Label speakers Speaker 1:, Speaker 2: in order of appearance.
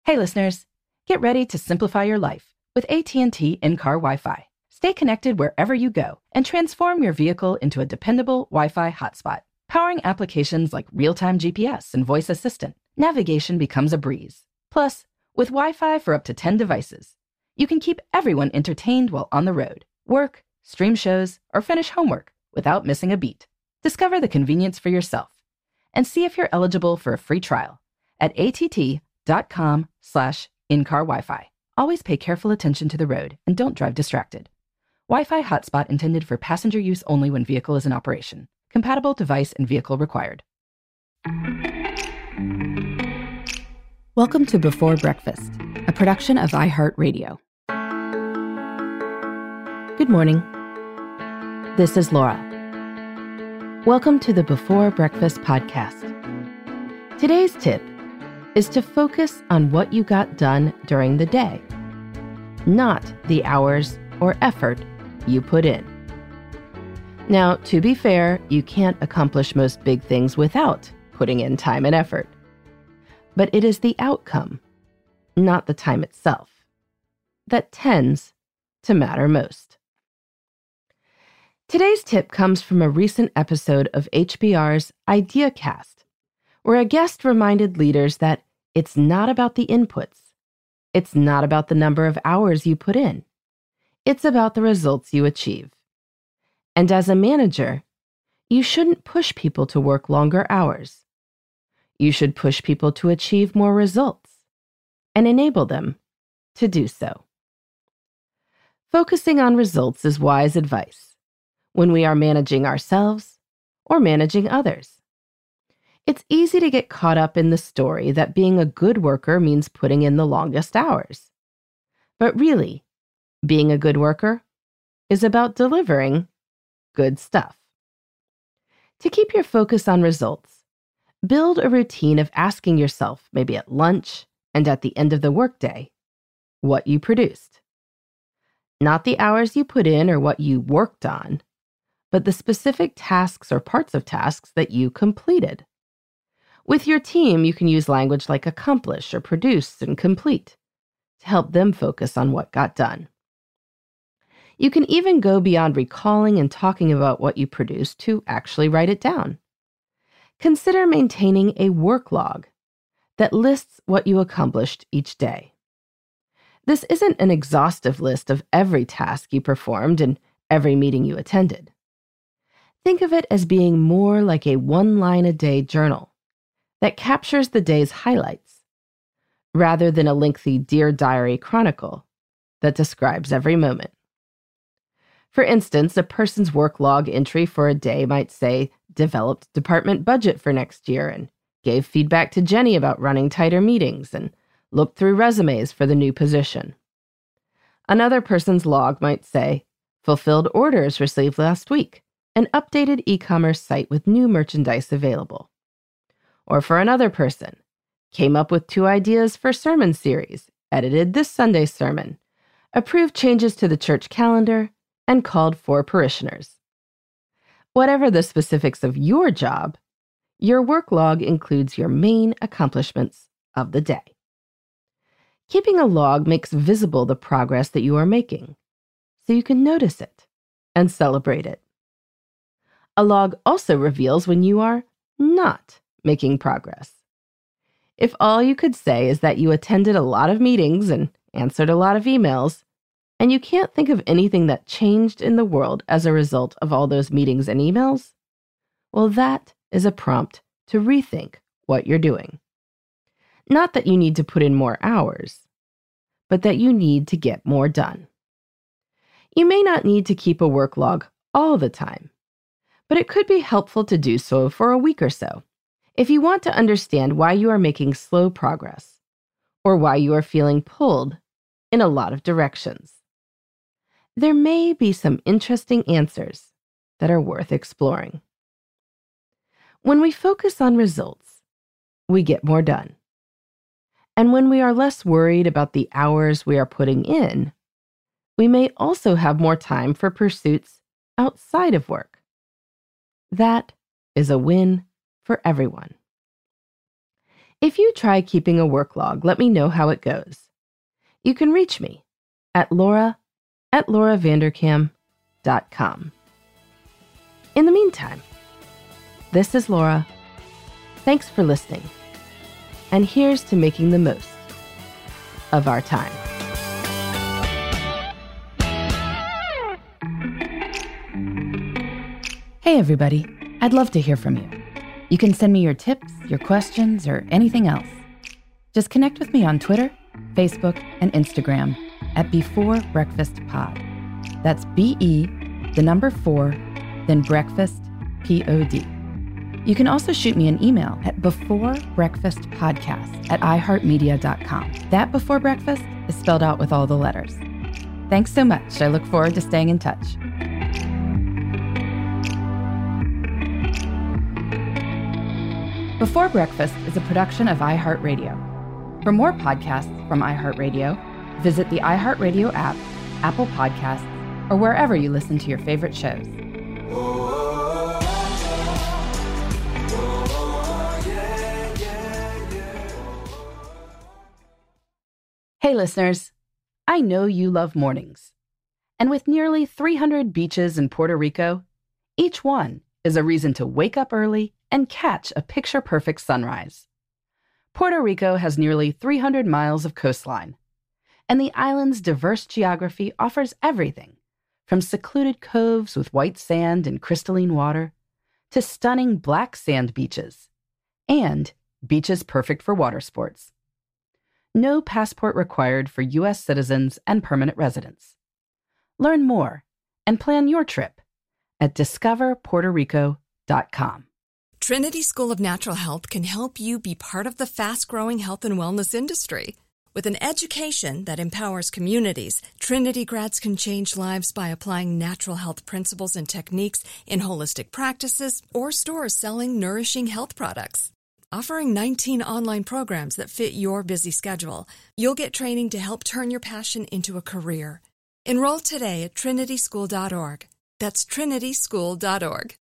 Speaker 1: Hey listeners, get ready to simplify your life with AT&T in-car Wi-Fi. Stay connected wherever you go and transform your vehicle into a dependable Wi-Fi hotspot. Powering applications like real-time GPS and voice assistant, navigation becomes a breeze. Plus, with Wi-Fi for up to 10 devices, you can keep everyone entertained while on the road, work, stream shows, or finish homework without missing a beat. Discover the convenience for yourself and see if you're eligible for a free trial at att.com/in-car Wi-Fi. Always pay careful attention to the road and don't drive distracted. Wi-Fi hotspot intended for passenger use only when vehicle is in operation. Compatible device and vehicle required. Welcome to Before Breakfast, a production of iHeartRadio. Good morning. This is Laura. Welcome to the Before Breakfast podcast. Today's tip is to focus on what you got done during the day, not the hours or effort you put in. Now, to be fair, you can't accomplish most big things without putting in time and effort. But it is the outcome, not the time itself, that tends to matter most. Today's tip comes from a recent episode of HBR's IdeaCast, where a guest reminded leaders that it's not about the inputs. It's not about the number of hours you put in. It's about the results you achieve. And as a manager, you shouldn't push people to work longer hours. You should push people to achieve more results and enable them to do so. Focusing on results is wise advice when we are managing ourselves or managing others. It's easy to get caught up in the story that being a good worker means putting in the longest hours. But really, being a good worker is about delivering good stuff. To keep your focus on results, build a routine of asking yourself, maybe at lunch and at the end of the workday, what you produced. Not the hours you put in or what you worked on, but the specific tasks or parts of tasks that you completed. With your team, you can use language like accomplish or produce and complete to help them focus on what got done. You can even go beyond recalling and talking about what you produced to actually write it down. Consider maintaining a work log that lists what you accomplished each day. This isn't an exhaustive list of every task you performed and every meeting you attended. Think of it as being more like a one-line-a-day journal that captures the day's highlights, rather than a lengthy Dear Diary chronicle that describes every moment. For instance, a person's work log entry for a day might say, developed department budget for next year and gave feedback to Jenny about running tighter meetings and looked through resumes for the new position. Another person's log might say, fulfilled orders received last week, an updated e-commerce site with new merchandise available. Or for another person, came up with 2 ideas for sermon series, edited this Sunday's sermon, approved changes to the church calendar, and called for parishioners. Whatever the specifics of your job, your work log includes your main accomplishments of the day. Keeping a log makes visible the progress that you are making, so you can notice it and celebrate it. A log also reveals when you are not making progress. If all you could say is that you attended a lot of meetings and answered a lot of emails, and you can't think of anything that changed in the world as a result of all those meetings and emails, well, that is a prompt to rethink what you're doing. Not that you need to put in more hours, but that you need to get more done. You may not need to keep a work log all the time, but it could be helpful to do so for a week or so if you want to understand why you are making slow progress or why you are feeling pulled in a lot of directions. There may be some interesting answers that are worth exploring. When we focus on results, we get more done. And when we are less worried about the hours we are putting in, we may also have more time for pursuits outside of work. That is a win for everyone. If you try keeping a work log, let me know how it goes. You can reach me at laura@lauravanderkam.com. In the meantime, this is Laura. Thanks for listening. And here's to making the most of our time.
Speaker 2: Hey everybody, I'd love to hear from you. You can send me your tips, your questions, or anything else. Just connect with me on Twitter, Facebook, and Instagram at Before Breakfast Pod. That's BE, the number 4, then breakfast, POD. You can also shoot me an email at beforebreakfastpodcast@iheartmedia.com. That Before Breakfast is spelled out with all the letters. Thanks so much. I look forward to staying in touch. Before Breakfast is a production of iHeartRadio. For more podcasts from iHeartRadio, visit the iHeartRadio app, Apple Podcasts, or wherever you listen to your favorite shows. Hey listeners, I know you love mornings. And with nearly 300 beaches in Puerto Rico, each one is a reason to wake up early and catch a picture-perfect sunrise. Puerto Rico has nearly 300 miles of coastline, and the island's diverse geography offers everything from secluded coves with white sand and crystalline water to stunning black sand beaches and beaches perfect for water sports. No passport required for U.S. citizens and permanent residents. Learn more and plan your trip at discoverpuertorico.com.
Speaker 3: Trinity School of Natural Health can help you be part of the fast-growing health and wellness industry. With an education that empowers communities, Trinity grads can change lives by applying natural health principles and techniques in holistic practices or stores selling nourishing health products. Offering 19 online programs that fit your busy schedule, you'll get training to help turn your passion into a career. Enroll today at trinityschool.org. That's trinityschool.org.